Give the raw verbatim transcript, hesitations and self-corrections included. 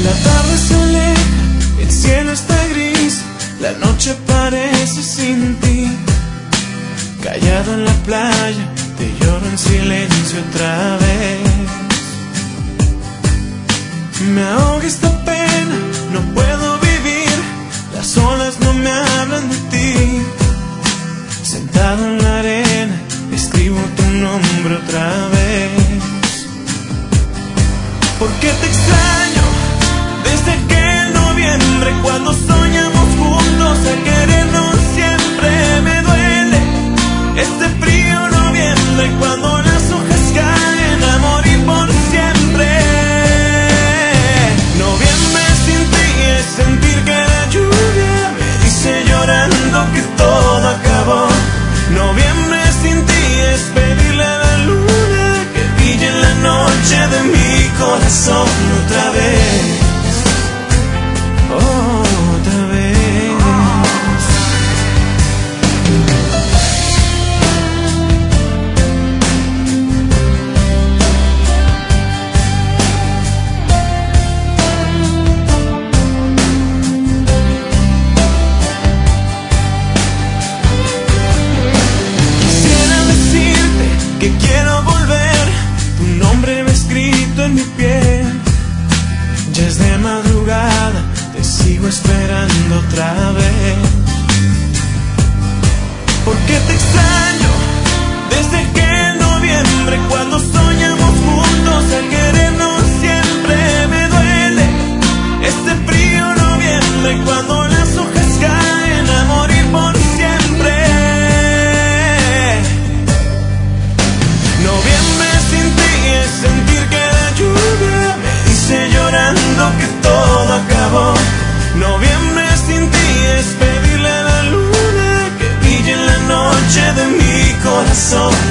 La tarde se aleja, el cielo está gris, la noche parece sin ti. Callado en la playa, te lloro en silencio otra vez. Me ahoga esta pena, no puedo vivir, las olas no me hablan de ti. Sentado en la arena, escribo tu nombre otra vez. ¿Por qué te extraño? Desde aquel noviembre cuando soñamos juntos a querernos siempre. Me duele este frío noviembre cuando las hojas caen a morir por siempre. Noviembre sin ti es sentir que la lluvia me dice llorando que todo acabó. Noviembre sin ti es pedirle a la luna que brille en la noche de mi corazón otra vez. Otra vez. Quisiera decirte que quiero volver, tu nombre va escrito en mi piel. Ya es de madrugada, te sigo esperando otra vez. ¿Por qué te extraño? Desde aquel noviembre cuando soñamos juntos a querernos siempre. Me duele este frío noviembre cuando las hojas caen a morir por siempre. Noviembre sin ti es sentir que la lluvia me dice llorando que todo acabó. Noviembre sin ti es pedirle a la luna que brille en la noche de mi corazón